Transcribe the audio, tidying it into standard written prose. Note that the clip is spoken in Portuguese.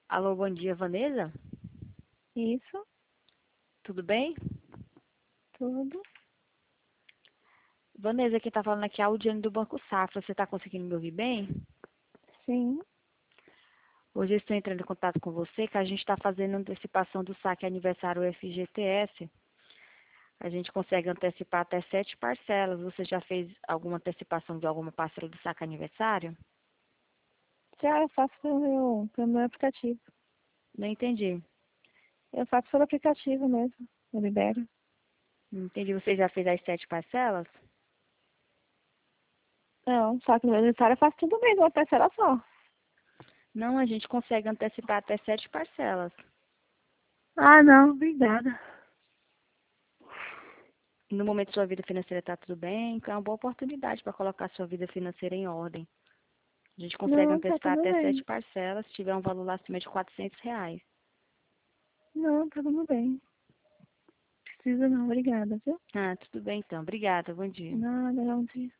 Alô, bom dia, Vanessa? Isso, Tudo bem? tudo. Vanessa, quem tá falando aqui é a Audiane do Banco Safra. Você tá conseguindo me ouvir bem? Sim. Hoje eu estou entrando em contato com você, que a gente está fazendo antecipação do saque aniversário FGTS. A gente consegue antecipar até 7 parcelas. Você já fez alguma antecipação de alguma parcela do saque aniversário? Já eu faço pelo meu aplicativo. Não entendi. Eu faço pelo aplicativo mesmo. Eu libero. Não entendi. Você já fez as 7 parcelas? Não, só que no meu aniversário eu faço tudo mesmo, uma parcela só. Não, a gente consegue antecipar até 7 parcelas. Ah, não, obrigada. No momento sua vida financeira está tudo bem, então é uma boa oportunidade para colocar sua vida financeira em ordem. A gente consegue Não, tá antecipar tudo até 7 bem. parcelas, se tiver um valor lá acima de R$ 400. Não, tá tudo bem. Precisa não, obrigada, viu? Ah, tudo bem então. Obrigada, bom dia. Nada, não, dia.